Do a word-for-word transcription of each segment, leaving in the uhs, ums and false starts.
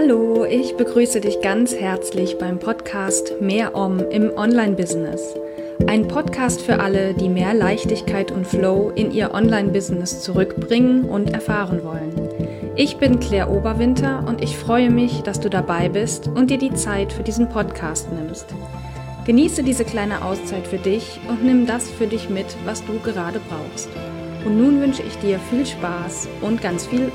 Hallo, ich begrüße dich ganz herzlich beim Podcast Mehr Om im Online-Business. Ein Podcast für alle, die mehr Leichtigkeit und Flow in ihr Online-Business zurückbringen und erfahren wollen. Ich bin Claire Oberwinter und ich freue mich, dass du dabei bist und dir die Zeit für diesen Podcast nimmst. Genieße diese kleine Auszeit für dich und nimm das für dich mit, was du gerade brauchst. Und nun wünsche ich dir viel Spaß und ganz viel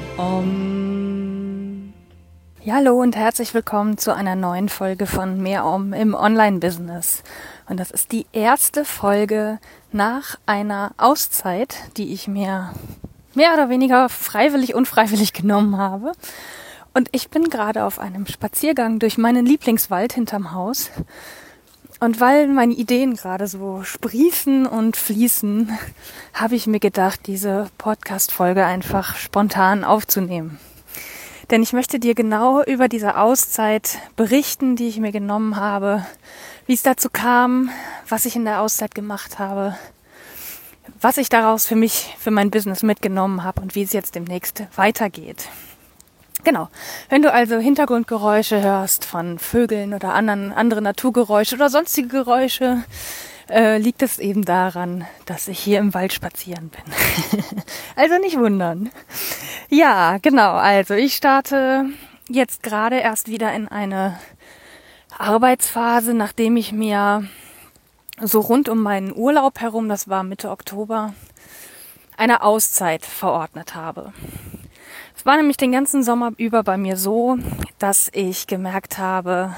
Om. Ja, hallo und herzlich willkommen zu einer neuen Folge von Mehr Om im Online-Business. Und das ist die erste Folge nach einer Auszeit, die ich mir mehr oder weniger freiwillig, unfreiwillig genommen habe. Und ich bin gerade auf einem Spaziergang durch meinen Lieblingswald hinterm Haus. Und weil meine Ideen gerade so sprießen und fließen, habe ich mir gedacht, diese Podcast-Folge einfach spontan aufzunehmen. Denn ich möchte dir genau über diese Auszeit berichten, die ich mir genommen habe, wie es dazu kam, was ich in der Auszeit gemacht habe, was ich daraus für mich, für mein Business mitgenommen habe und wie es jetzt demnächst weitergeht. Genau. Wenn du also Hintergrundgeräusche hörst von Vögeln oder anderen andere Naturgeräusche oder sonstige Geräusche, äh, liegt es eben daran, dass ich hier im Wald spazieren bin. Also nicht wundern. Ja, genau. Also ich starte jetzt gerade erst wieder in eine Arbeitsphase, nachdem ich mir so rund um meinen Urlaub herum, das war Mitte Oktober, eine Auszeit verordnet habe. Es war nämlich den ganzen Sommer über bei mir so, dass ich gemerkt habe,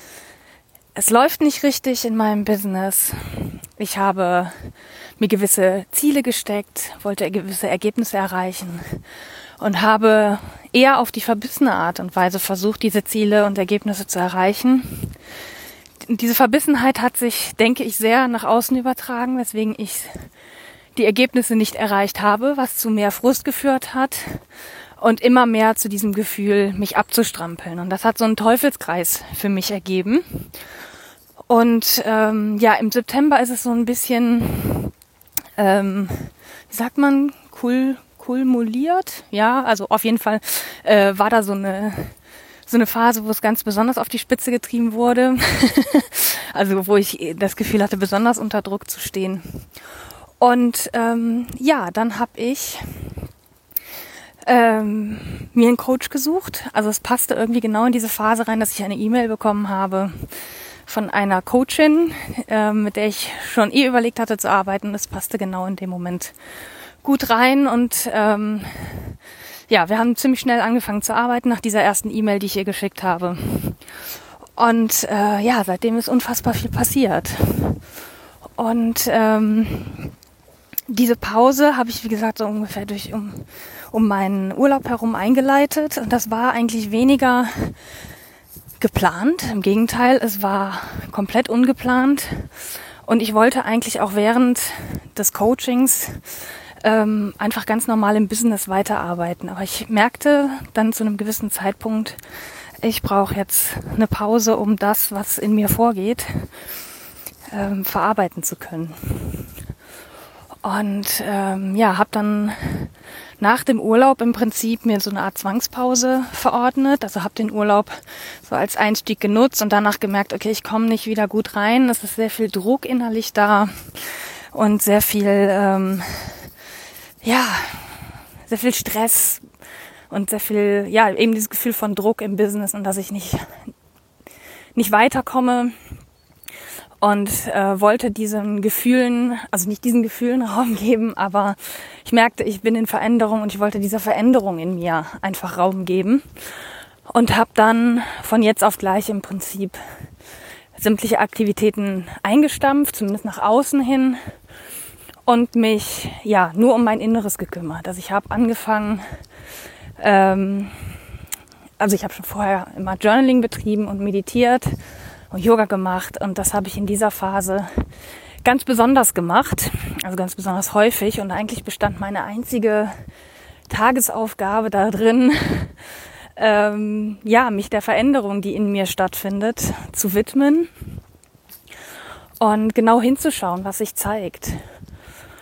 es läuft nicht richtig in meinem Business. Ich habe mir gewisse Ziele gesteckt, wollte gewisse Ergebnisse erreichen und habe eher auf die verbissene Art und Weise versucht, diese Ziele und Ergebnisse zu erreichen. Diese Verbissenheit hat sich, denke ich, sehr nach außen übertragen, weswegen ich die Ergebnisse nicht erreicht habe, was zu mehr Frust geführt hat. Und immer mehr zu diesem Gefühl, mich abzustrampeln. Und das hat so einen Teufelskreis für mich ergeben. Und ähm, ja, im September ist es so ein bisschen, ähm, wie sagt man, kul, kulmuliert. Ja, also auf jeden Fall äh, war da so eine so eine Phase, wo es ganz besonders auf die Spitze getrieben wurde. Also wo ich das Gefühl hatte, besonders unter Druck zu stehen. Und ähm, ja, dann habe ich Ähm, mir einen Coach gesucht. Also es passte irgendwie genau in diese Phase rein, dass ich eine E-Mail bekommen habe von einer Coachin, äh, mit der ich schon eh überlegt hatte zu arbeiten. Es passte genau in dem Moment gut rein und ähm, ja, wir haben ziemlich schnell angefangen zu arbeiten nach dieser ersten E-Mail, die ich ihr geschickt habe. Und äh, ja, seitdem ist unfassbar viel passiert. Und ähm, diese Pause habe ich, wie gesagt, so ungefähr durch um, um meinen Urlaub herum eingeleitet. Und das war eigentlich weniger geplant. Im Gegenteil, es war komplett ungeplant. Und ich wollte eigentlich auch während des Coachings ähm, einfach ganz normal im Business weiterarbeiten. Aber ich merkte dann zu einem gewissen Zeitpunkt, ich brauche jetzt eine Pause, um das, was in mir vorgeht, ähm, verarbeiten zu können. Und ähm, ja, habe dann nach dem Urlaub im Prinzip mir so eine Art Zwangspause verordnet. Also habe den Urlaub so als Einstieg genutzt und danach gemerkt, okay, ich komme nicht wieder gut rein. Es ist sehr viel Druck innerlich da und sehr viel, ähm, ja, sehr viel Stress und sehr viel, ja, eben dieses Gefühl von Druck im Business und dass ich nicht, nicht weiterkomme. Und äh, wollte diesen Gefühlen, also nicht diesen Gefühlen Raum geben, aber ich merkte, ich bin in Veränderung und ich wollte dieser Veränderung in mir einfach Raum geben. Und habe dann von jetzt auf gleich im Prinzip sämtliche Aktivitäten eingestampft, zumindest nach außen hin. Und mich ja nur um mein Inneres gekümmert. Also ich habe angefangen, ähm, also ich habe schon vorher immer Journaling betrieben und meditiert. Yoga gemacht und das habe ich in dieser Phase ganz besonders gemacht, also ganz besonders häufig und eigentlich bestand meine einzige Tagesaufgabe darin, ähm, ja, mich der Veränderung, die in mir stattfindet, zu widmen und genau hinzuschauen, was sich zeigt.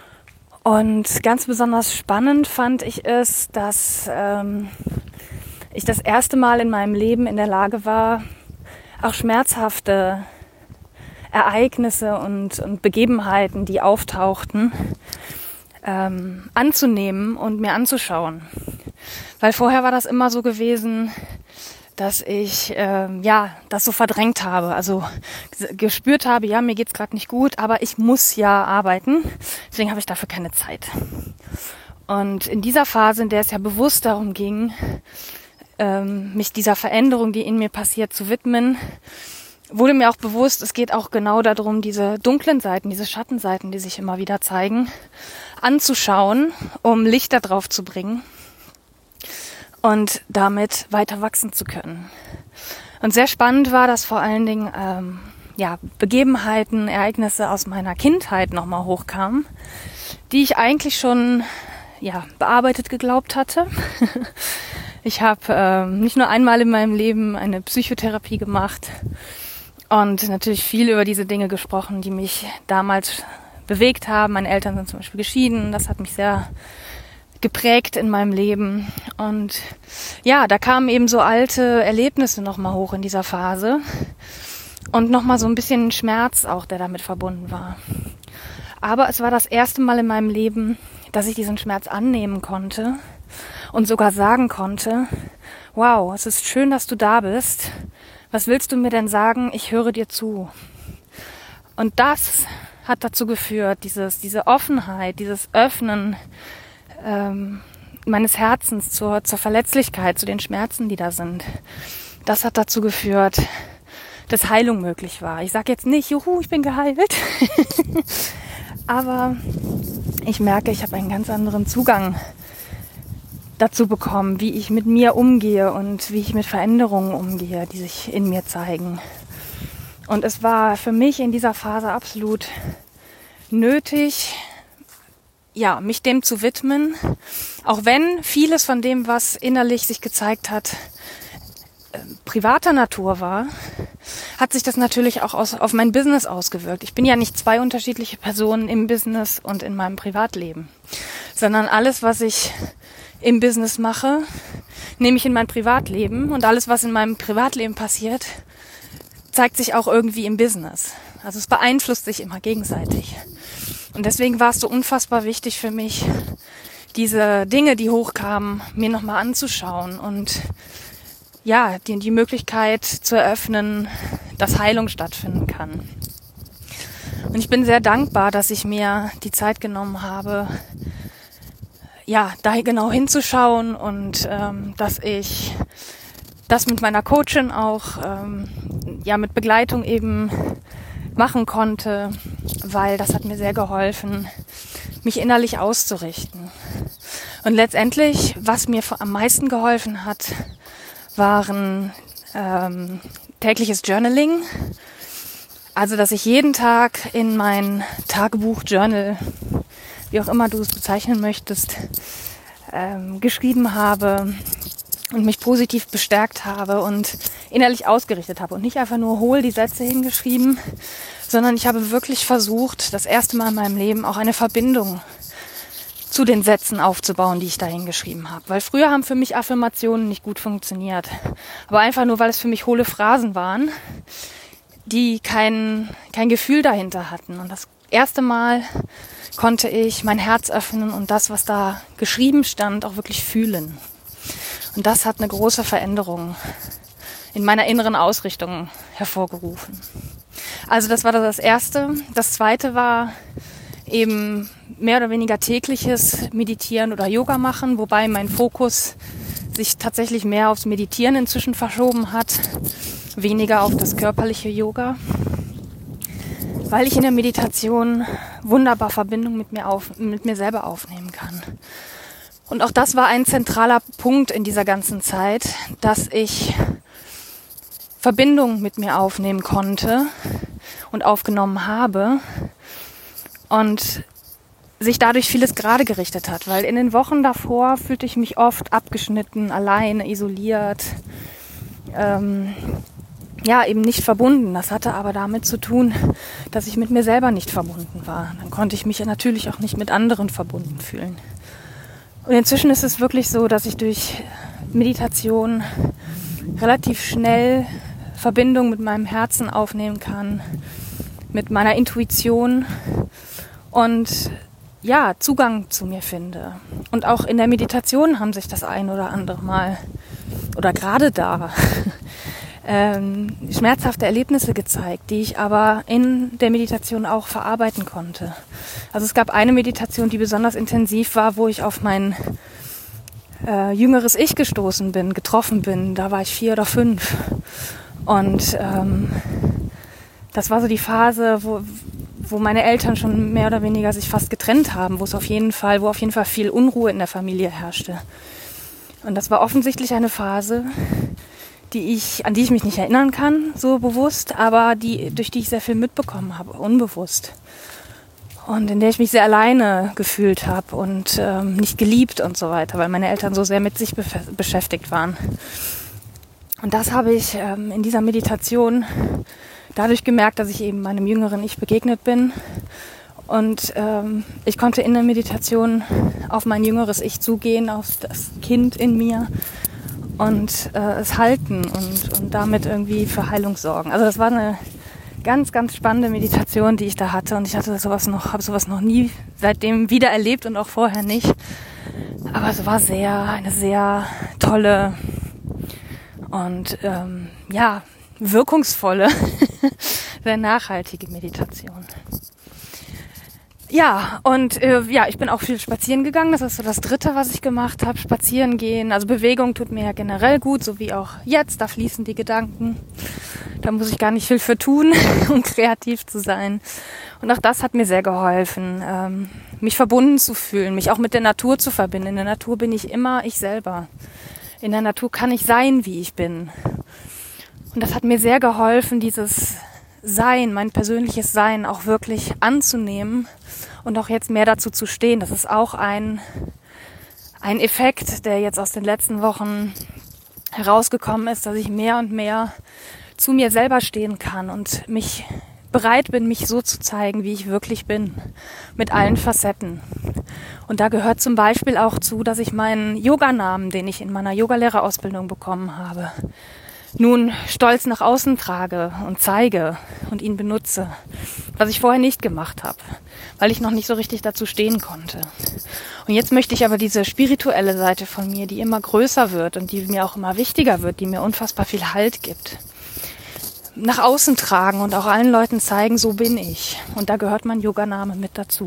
Und ganz besonders spannend fand ich es, dass ähm, ich das erste Mal in meinem Leben in der Lage war, auch schmerzhafte Ereignisse und, und Begebenheiten, die auftauchten, ähm, anzunehmen und mir anzuschauen. Weil vorher war das immer so gewesen, dass ich ähm, ja das so verdrängt habe, also gespürt habe, ja, mir geht's gerade nicht gut, aber ich muss ja arbeiten, deswegen habe ich dafür keine Zeit. Und in dieser Phase, in der es ja bewusst darum ging, ähm, mich dieser Veränderung, die in mir passiert, zu widmen, wurde mir auch bewusst, es geht auch genau darum, diese dunklen Seiten, diese Schattenseiten, die sich immer wieder zeigen, anzuschauen, um Licht da drauf zu bringen und damit weiter wachsen zu können. Und sehr spannend war, dass vor allen Dingen ähm, ja, Begebenheiten, Ereignisse aus meiner Kindheit nochmal hochkamen, die ich eigentlich schon ja, bearbeitet geglaubt hatte. Ich habe ähm, nicht nur einmal in meinem Leben eine Psychotherapie gemacht und natürlich viel über diese Dinge gesprochen, die mich damals bewegt haben. Meine Eltern sind zum Beispiel geschieden, das hat mich sehr geprägt in meinem Leben. Und ja, da kamen eben so alte Erlebnisse nochmal hoch in dieser Phase und nochmal so ein bisschen Schmerz auch, der damit verbunden war. Aber es war das erste Mal in meinem Leben, dass ich diesen Schmerz annehmen konnte und sogar sagen konnte, wow, es ist schön, dass du da bist. Was willst du mir denn sagen? Ich höre dir zu. Und das hat dazu geführt, dieses, diese Offenheit, dieses Öffnen ähm, meines Herzens zur, zur Verletzlichkeit, zu den Schmerzen, die da sind. Das hat dazu geführt, dass Heilung möglich war. Ich sage jetzt nicht, juhu, ich bin geheilt. Aber ich merke, ich habe einen ganz anderen Zugang dazu bekommen, wie ich mit mir umgehe und wie ich mit Veränderungen umgehe, die sich in mir zeigen. Und es war für mich in dieser Phase absolut nötig, ja, mich dem zu widmen, auch wenn vieles von dem, was innerlich sich gezeigt hat, äh, privater Natur war, hat sich das natürlich auch aus, auf mein Business ausgewirkt. Ich bin ja nicht zwei unterschiedliche Personen im Business und in meinem Privatleben, sondern alles, was ich im Business mache, nehme ich in mein Privatleben, und alles, was in meinem Privatleben passiert, zeigt sich auch irgendwie im Business. Also es beeinflusst sich immer gegenseitig. Und deswegen war es so unfassbar wichtig für mich, diese Dinge, die hochkamen, mir nochmal anzuschauen und ja, die, die Möglichkeit zu eröffnen, dass Heilung stattfinden kann. Und ich bin sehr dankbar, dass ich mir die Zeit genommen habe, ja, da genau hinzuschauen und ähm, dass ich das mit meiner Coachin auch ähm, ja mit Begleitung eben machen konnte, weil das hat mir sehr geholfen, mich innerlich auszurichten. Und letztendlich, was mir am meisten geholfen hat, waren ähm, tägliches Journaling. Also, dass ich jeden Tag in mein Tagebuch, Journal, wie auch immer du es bezeichnen möchtest, ähm, geschrieben habe und mich positiv bestärkt habe und innerlich ausgerichtet habe. Und nicht einfach nur hohl die Sätze hingeschrieben, sondern ich habe wirklich versucht, das erste Mal in meinem Leben auch eine Verbindung zu den Sätzen aufzubauen, die ich da hingeschrieben habe. Weil früher haben für mich Affirmationen nicht gut funktioniert. Aber einfach nur, weil es für mich hohle Phrasen waren, die kein, kein Gefühl dahinter hatten. Und das erste Mal konnte ich mein Herz öffnen und das, was da geschrieben stand, auch wirklich fühlen. Und das hat eine große Veränderung in meiner inneren Ausrichtung hervorgerufen. Also das war das Erste. Das Zweite war eben mehr oder weniger tägliches Meditieren oder Yoga machen, wobei mein Fokus sich tatsächlich mehr aufs Meditieren inzwischen verschoben hat, weniger auf das körperliche Yoga, weil ich in der Meditation wunderbar Verbindung mit mir, auf, mit mir selber aufnehmen kann. Und auch das war ein zentraler Punkt in dieser ganzen Zeit, dass ich Verbindung mit mir aufnehmen konnte und aufgenommen habe und sich dadurch vieles gerade gerichtet hat, weil in den Wochen davor fühlte ich mich oft abgeschnitten, alleine, isoliert, ähm, ja, eben nicht verbunden. Das hatte aber damit zu tun, dass ich mit mir selber nicht verbunden war. Dann konnte ich mich natürlich auch nicht mit anderen verbunden fühlen. Und inzwischen ist es wirklich so, dass ich durch Meditation relativ schnell Verbindung mit meinem Herzen aufnehmen kann, mit meiner Intuition und ja, Zugang zu mir finde. Und auch in der Meditation haben sich das ein oder andere Mal oder gerade da ähm, schmerzhafte Erlebnisse gezeigt, die ich aber in der Meditation auch verarbeiten konnte. Also es gab eine Meditation, die besonders intensiv war, wo ich auf mein äh, jüngeres Ich gestoßen bin, getroffen bin. Da war ich vier oder fünf. Und ähm, das war so die Phase, wo wo meine Eltern schon mehr oder weniger sich fast getrennt haben, wo es auf jeden Fall, wo auf jeden Fall viel Unruhe in der Familie herrschte. Und das war offensichtlich eine Phase, die ich, an die ich mich nicht erinnern kann, so bewusst, aber die, durch die ich sehr viel mitbekommen habe, unbewusst. Und in der ich mich sehr alleine gefühlt habe und ähm, nicht geliebt und so weiter, weil meine Eltern so sehr mit sich bef- beschäftigt waren. Und das habe ich ähm, in dieser Meditation dadurch gemerkt, dass ich eben meinem jüngeren Ich begegnet bin. Und ähm, ich konnte in der Meditation auf mein jüngeres Ich zugehen, auf das Kind in mir und äh, es halten und, und damit irgendwie für Heilung sorgen. Also das war eine ganz, ganz spannende Meditation, die ich da hatte. Und ich hatte sowas noch, habe sowas noch nie seitdem wieder erlebt und auch vorher nicht. Aber es war sehr, eine sehr tolle und ähm, ja, wirkungsvolle, sehr nachhaltige Meditation. Ja, und äh, ja, ich bin auch viel spazieren gegangen. Das ist so das Dritte, was ich gemacht habe. Spazieren gehen. Also Bewegung tut mir ja generell gut, so wie auch jetzt. Da fließen die Gedanken. Da muss ich gar nicht viel für tun, um kreativ zu sein. Und auch das hat mir sehr geholfen, ähm, mich verbunden zu fühlen, mich auch mit der Natur zu verbinden. In der Natur bin ich immer ich selber. In der Natur kann ich sein, wie ich bin. Und das hat mir sehr geholfen, dieses Sein, mein persönliches Sein auch wirklich anzunehmen und auch jetzt mehr dazu zu stehen. Das ist auch ein, ein Effekt, der jetzt aus den letzten Wochen herausgekommen ist, dass ich mehr und mehr zu mir selber stehen kann und mich bereit bin, mich so zu zeigen, wie ich wirklich bin, mit allen Facetten. Und da gehört zum Beispiel auch zu, dass ich meinen Yoganamen, den ich in meiner Yogalehrerausbildung bekommen habe, nun stolz nach außen trage und zeige und ihn benutze, was ich vorher nicht gemacht habe, weil ich noch nicht so richtig dazu stehen konnte. Und jetzt möchte ich aber diese spirituelle Seite von mir, die immer größer wird und die mir auch immer wichtiger wird, die mir unfassbar viel Halt gibt, nach außen tragen und auch allen Leuten zeigen, so bin ich. Und da gehört mein Yoganame mit dazu.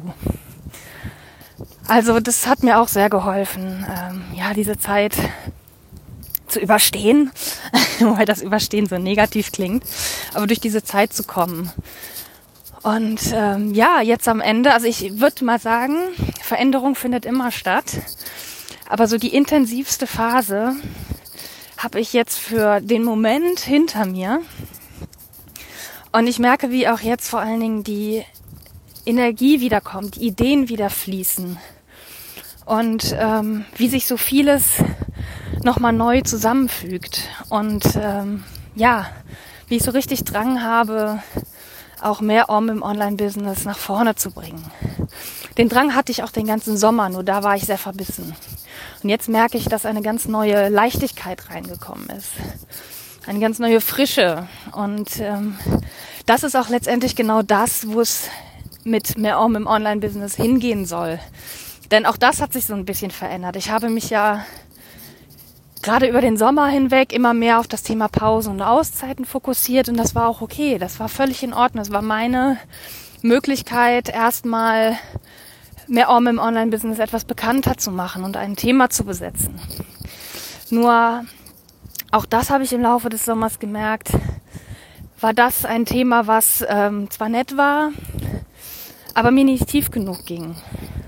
Also das hat mir auch sehr geholfen, ähm, ja, diese Zeit zu überstehen, weil das Überstehen so negativ klingt, aber durch diese Zeit zu kommen. Und ähm, ja, jetzt am Ende, also ich würde mal sagen, Veränderung findet immer statt, aber so die intensivste Phase habe ich jetzt für den Moment hinter mir. Und ich merke, wie auch jetzt vor allen Dingen die Energie wiederkommt, die Ideen wieder fließen und ähm, wie sich so vieles nochmal neu zusammenfügt und ähm, ja, wie ich so richtig Drang habe, auch mehr Om im Online-Business nach vorne zu bringen. Den Drang hatte ich auch den ganzen Sommer, nur da war ich sehr verbissen. Und jetzt merke ich, dass eine ganz neue Leichtigkeit reingekommen ist. Eine ganz neue Frische. Und ähm, das ist auch letztendlich genau das, wo es mit mehr Om im Online-Business hingehen soll. Denn auch das hat sich so ein bisschen verändert. Ich habe mich ja gerade über den Sommer hinweg immer mehr auf das Thema Pausen und Auszeiten fokussiert und das war auch okay, das war völlig in Ordnung. Das war meine Möglichkeit, erstmal mehr Om im Online-Business etwas bekannter zu machen und ein Thema zu besetzen. Nur auch das habe ich im Laufe des Sommers gemerkt, war das ein Thema, was ähm, zwar nett war, aber mir nicht tief genug ging.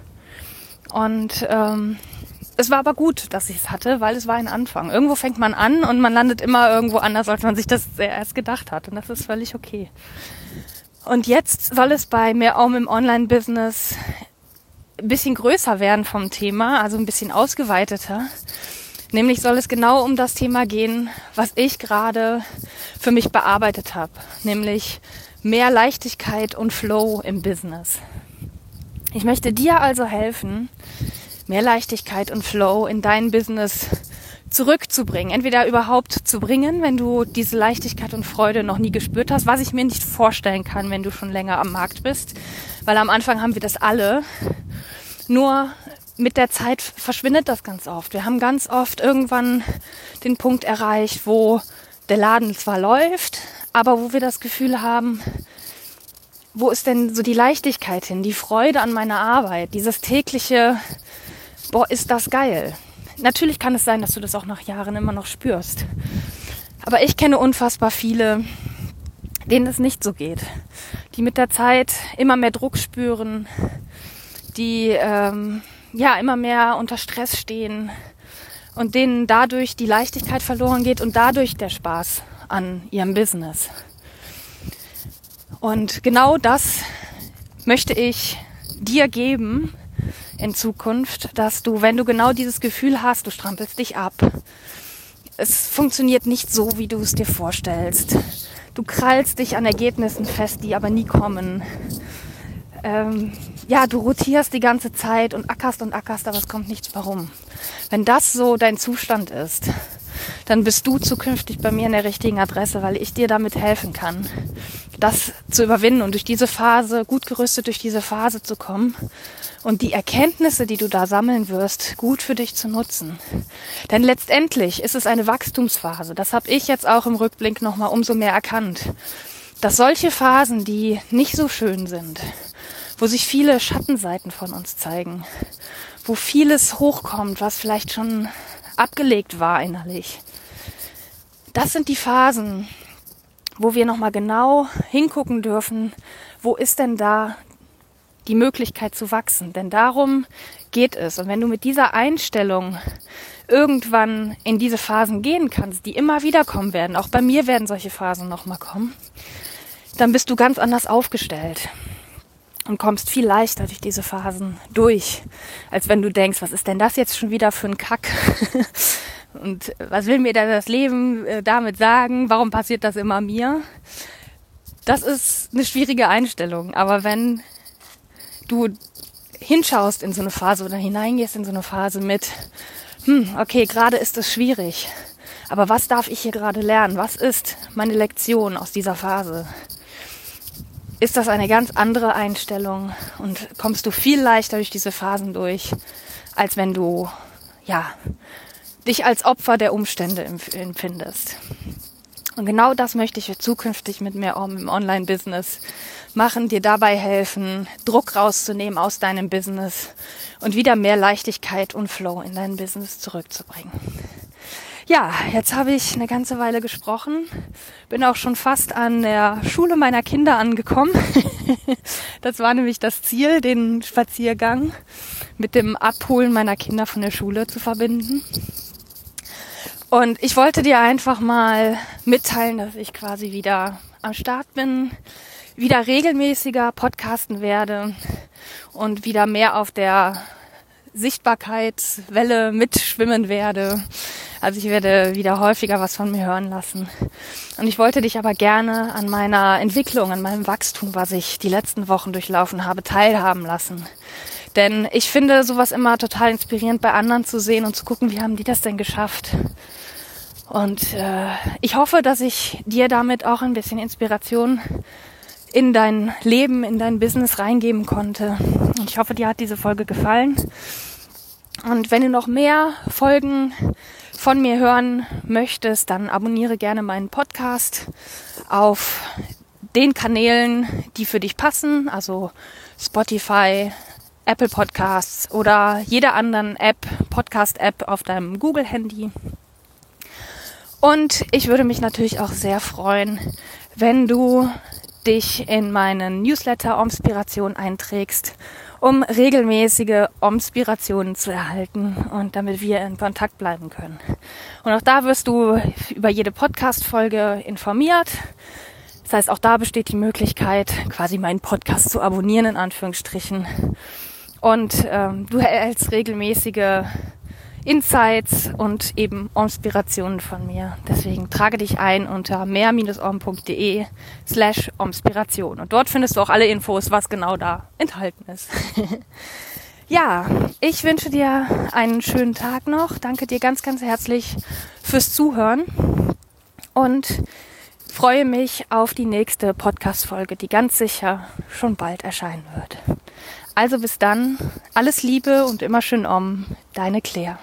Und ähm, es war aber gut, dass ich es hatte, weil es war ein Anfang. Irgendwo fängt man an und man landet immer irgendwo anders, als man sich das erst gedacht hat. Und das ist völlig okay. Und jetzt soll es bei mehr Om im Online-Business ein bisschen größer werden vom Thema, also ein bisschen ausgeweiteter. Nämlich soll es genau um das Thema gehen, was ich gerade für mich bearbeitet habe. Nämlich mehr Leichtigkeit und Flow im Business. Ich möchte dir also helfen, mehr Leichtigkeit und Flow in dein Business zurückzubringen, entweder überhaupt zu bringen, wenn du diese Leichtigkeit und Freude noch nie gespürt hast, was ich mir nicht vorstellen kann, wenn du schon länger am Markt bist, weil am Anfang haben wir das alle, nur mit der Zeit verschwindet das ganz oft. Wir haben ganz oft irgendwann den Punkt erreicht, wo der Laden zwar läuft, aber wo wir das Gefühl haben, wo ist denn so die Leichtigkeit hin, die Freude an meiner Arbeit, dieses tägliche, boah, ist das geil. Natürlich kann es sein, dass du das auch nach Jahren immer noch spürst. Aber ich kenne unfassbar viele, denen es nicht so geht. Die mit der Zeit immer mehr Druck spüren, die ähm, ja immer mehr unter Stress stehen und denen dadurch die Leichtigkeit verloren geht und dadurch der Spaß an ihrem Business. Und genau das möchte ich dir geben in Zukunft, dass du, wenn du genau dieses Gefühl hast, du strampelst dich ab, es funktioniert nicht so, wie du es dir vorstellst, du krallst dich an Ergebnissen fest, die aber nie kommen, ähm, ja, du rotierst die ganze Zeit und ackerst und ackerst, aber es kommt nichts warum. Wenn das so dein Zustand ist, dann bist du zukünftig bei mir in der richtigen Adresse, weil ich dir damit helfen kann, das zu überwinden und durch diese Phase, gut gerüstet durch diese Phase zu kommen und die Erkenntnisse, die du da sammeln wirst, gut für dich zu nutzen. Denn letztendlich ist es eine Wachstumsphase. Das habe ich jetzt auch im Rückblick nochmal umso mehr erkannt, dass solche Phasen, die nicht so schön sind, wo sich viele Schattenseiten von uns zeigen, wo vieles hochkommt, was vielleicht schon abgelegt war innerlich. Das sind die Phasen, wo wir nochmal genau hingucken dürfen, wo ist denn da die Möglichkeit zu wachsen? Denn darum geht es. Und wenn du mit dieser Einstellung irgendwann in diese Phasen gehen kannst, die immer wieder kommen werden, auch bei mir werden solche Phasen nochmal kommen, dann bist du ganz anders aufgestellt und kommst viel leichter durch diese Phasen durch, als wenn du denkst, was ist denn das jetzt schon wieder für ein Kack? Und was will mir denn das Leben äh, damit sagen? Warum passiert das immer mir? Das ist eine schwierige Einstellung. Aber wenn du hinschaust in so eine Phase oder hineingehst in so eine Phase mit, hm, okay, gerade ist es schwierig, aber was darf ich hier gerade lernen? Was ist meine Lektion aus dieser Phase? Ist das eine ganz andere Einstellung und kommst du viel leichter durch diese Phasen durch, als wenn du, ja, dich als Opfer der Umstände empfindest. Und genau das möchte ich zukünftig mit Mehr Om im Online-Business machen, dir dabei helfen, Druck rauszunehmen aus deinem Business und wieder mehr Leichtigkeit und Flow in dein Business zurückzubringen. Ja, jetzt habe ich eine ganze Weile gesprochen, bin auch schon fast an der Schule meiner Kinder angekommen. Das war nämlich das Ziel, den Spaziergang mit dem Abholen meiner Kinder von der Schule zu verbinden. Und ich wollte dir einfach mal mitteilen, dass ich quasi wieder am Start bin, wieder regelmäßiger podcasten werde und wieder mehr auf der Sichtbarkeitswelle mitschwimmen werde. Also ich werde wieder häufiger was von mir hören lassen. Und ich wollte dich aber gerne an meiner Entwicklung, an meinem Wachstum, was ich die letzten Wochen durchlaufen habe, teilhaben lassen. Denn ich finde sowas immer total inspirierend bei anderen zu sehen und zu gucken, wie haben die das denn geschafft. Und äh, ich hoffe, dass ich dir damit auch ein bisschen Inspiration in dein Leben, in dein Business reingeben konnte. Und ich hoffe, dir hat diese Folge gefallen. Und wenn du noch mehr Folgen von mir hören möchtest, dann abonniere gerne meinen Podcast auf den Kanälen, die für dich passen, also Spotify, Apple Podcasts oder jeder anderen App, Podcast-App auf deinem Google-Handy. Und ich würde mich natürlich auch sehr freuen, wenn du dich in meinen Newsletter Omspiration einträgst, um regelmäßige Omspirationen zu erhalten und damit wir in Kontakt bleiben können. Und auch da wirst du über jede Podcast-Folge informiert. Das heißt, auch da besteht die Möglichkeit, quasi meinen Podcast zu abonnieren, in Anführungsstrichen. Und ähm, du erhältst regelmäßige Insights und eben Omspirationen von mir. Deswegen trage dich ein unter mehr-om.de slash Omspiration. Und dort findest du auch alle Infos, was genau da enthalten ist. Ja, ich wünsche dir einen schönen Tag noch. Danke dir ganz, ganz herzlich fürs Zuhören und freue mich auf die nächste Podcast-Folge, die ganz sicher schon bald erscheinen wird. Also bis dann, alles Liebe und immer schön om, deine Claire.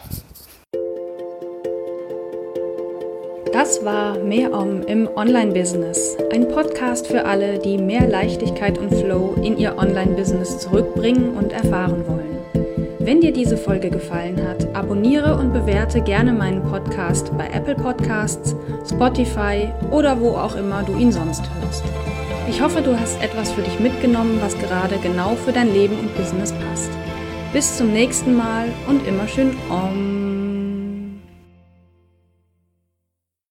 Das war Mehr Om im Online-Business, ein Podcast für alle, die mehr Leichtigkeit und Flow in ihr Online-Business zurückbringen und erfahren wollen. Wenn dir diese Folge gefallen hat, abonniere und bewerte gerne meinen Podcast bei Apple Podcasts, Spotify oder wo auch immer du ihn sonst hörst. Ich hoffe, du hast etwas für dich mitgenommen, was gerade genau für dein Leben und Business passt. Bis zum nächsten Mal und immer schön Om.